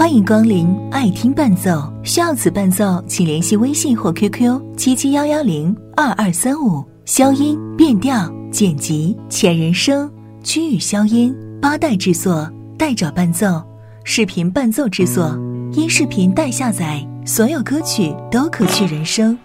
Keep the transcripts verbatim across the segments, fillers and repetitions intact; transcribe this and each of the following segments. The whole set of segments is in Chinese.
欢迎光临爱听伴奏，需要此伴奏请联系微信或 Q Q 七七幺幺零二二三五，消音、变调、剪辑、前人声、区域消音，八代制作，代找伴奏，视频伴奏制作，音视频代下载，所有歌曲都可去人声。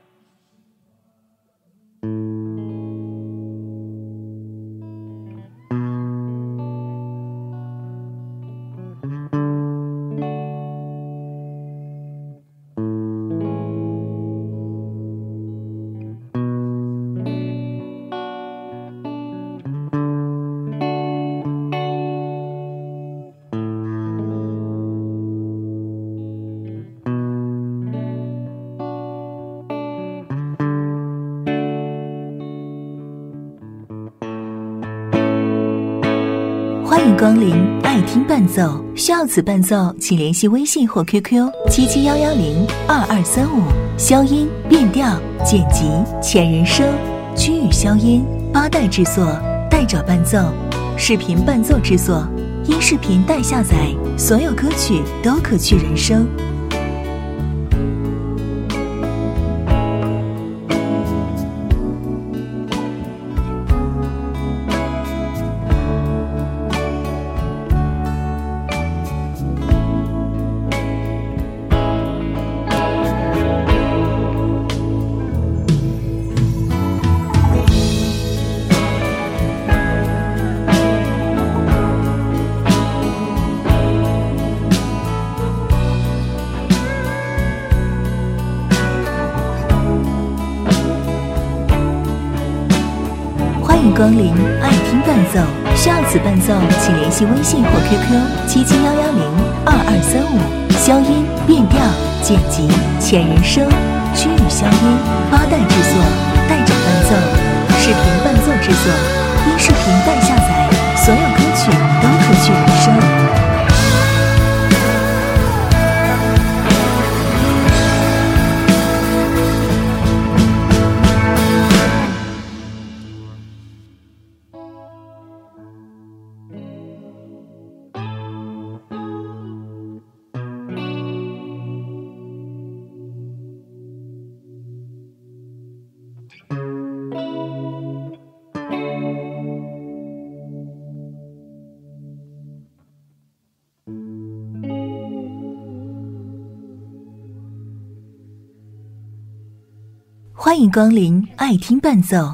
欢迎光临爱听伴奏，需要此伴奏请联系微信或 Q Q 七七幺幺零二二三五，消音、变调、剪辑、前人声、区域消音，八代制作，代找伴奏，视频伴奏制作，音视频代下载，所有歌曲都可去人声。欢迎光临爱听伴奏，需要此伴奏请联系微信或 Q Q 七七幺幺零二二三五，消音、变调、剪辑、前人声、区域消音，八代制作，代找伴奏，视频伴奏制作，音视频代下载，所有歌曲都可去人声。欢迎光临爱听伴奏。